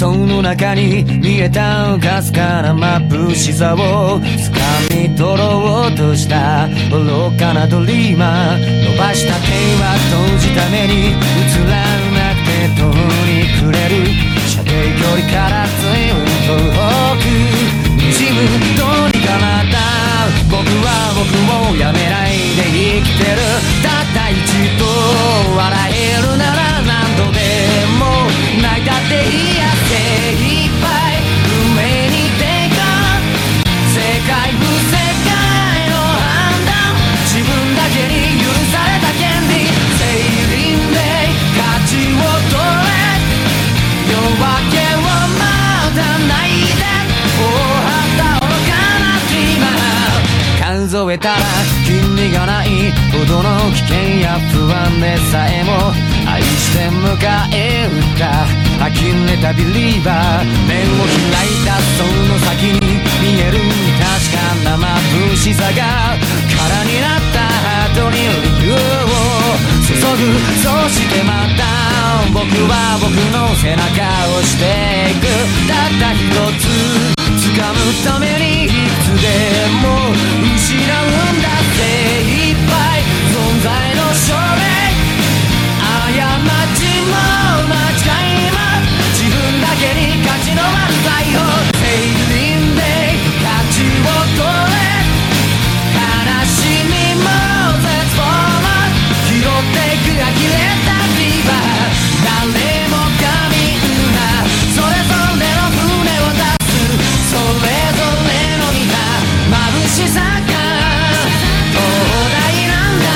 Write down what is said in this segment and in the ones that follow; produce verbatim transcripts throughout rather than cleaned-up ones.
その中に見えたかすかな眩しさを掴み取ろうとした愚かなドリーマー。伸ばした手は閉じた目に映らなくて遠にくれる射程距離から随分遠く滲むどうにかなった僕は僕をやめないで生きてる。たった一度笑えるなら何度でも泣いたっていいや精一杯運命に抵抗世界不正解の判断自分だけに許された権利精輪で勝ちを取れ夜明けをまたないで大旗愚かなディーマー数えたらキリがないほどの危険や不安でさえも愛して迎え撃った呆れたビリーバー。目を開いたその先に見える確かな眩しさが空になったハートに理由を注ぐ。そしてまた僕は僕の背中を押していく。たった一つ掴むためにいつでも失うんだ精一杯存在の証明過ちも間違いも自分だけに勝ちの漫才を精輪で勝ちを取れ悲しみも絶望も拾っていく呆れたディーバー。誰もがみんなそれぞれの船を出すそれぞれの見た眩しさが東大なんだ。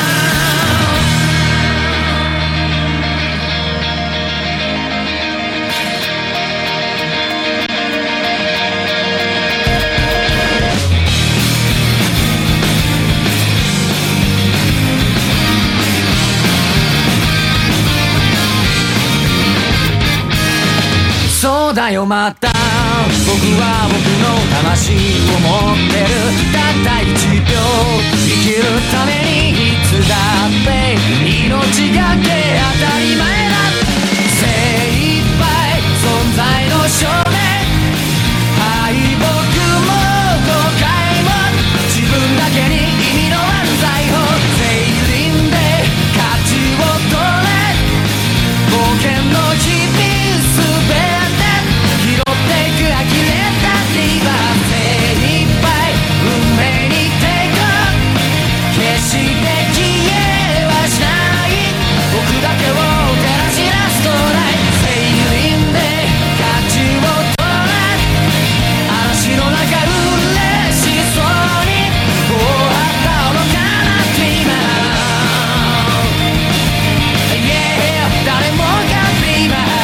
そうだよまた僕は僕の魂を持ってる。たったいちびょう生きるためにいつだって命がけ当たり前だ。精一杯存在の証明敗北も後悔も自分だけに意味のある財宝精輪で勝ちを取れ冒険の日々すべて拾っていく呆れたディーバー。精一杯運命に抵抗決して消えはしない僕だけを照らし出すトライ精輪で勝ちを取れ嵐の中嬉しそうに大旗愚かなディーマー Yeah 誰もがディーマー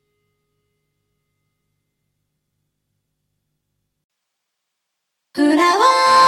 フラ